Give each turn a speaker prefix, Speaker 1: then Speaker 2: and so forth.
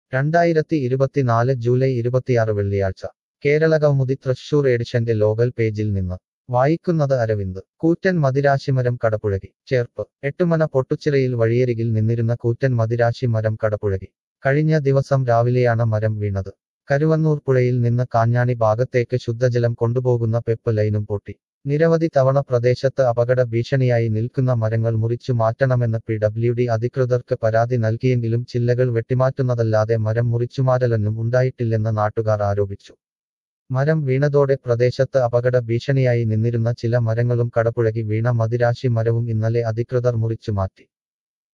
Speaker 1: 2024 July 26 വെള്ളിയാഴ്ച കേരള കൗമുദി തൃശൂർ എഡിഷന്റെ local പേജിൽ നിന്ന് വായിക്കുന്നത് അരവിന്ദ് കൂറ്റൻ മദിരാശിമരം കടപുഴകി ചേർപ്പ് എട്ടുമന പൊട്ടുച്ചിറയിൽ വഴിയരികിൽ നിന്നിരുന്ന കൂറ്റൻ മദിരാശി മരം കടപുഴകി കഴിഞ്ഞ ദിവസം രാവിലെയാണ് മരം വീണത് കരുവന്നൂർ പുഴയിൽ നിന്ന് കാഞ്ഞാണി ഭാഗത്തേക്ക് ശുദ്ധജലം കൊണ്ടുപോകുന്ന പെപ്പ് ലൈനും പൊട്ടി നിരവധി തവണ പ്രദേശത്ത് അപകട ഭീഷണിയായി നിൽക്കുന്ന മരങ്ങൾ മുറിച്ചു മാറ്റണമെന്ന് PWD അധികൃതർക്ക് പരാതി നൽകിയെങ്കിലും ചില്ലകൾ വെട്ടിമാറ്റുന്നതല്ലാതെ മരം മുറിച്ചുമാറ്റലൊന്നും ഉണ്ടായിട്ടില്ലെന്ന് നാട്ടുകാർ ആരോപിച്ചു മരം വീണതോടെ പ്രദേശത്ത് അപകട ഭീഷണിയായി നിന്നിരുന്ന ചില മരങ്ങളും കടപുഴകി വീണ മദിരാശി മരവും ഇന്നലെ അധികൃതർ മുറിച്ചു മാറ്റി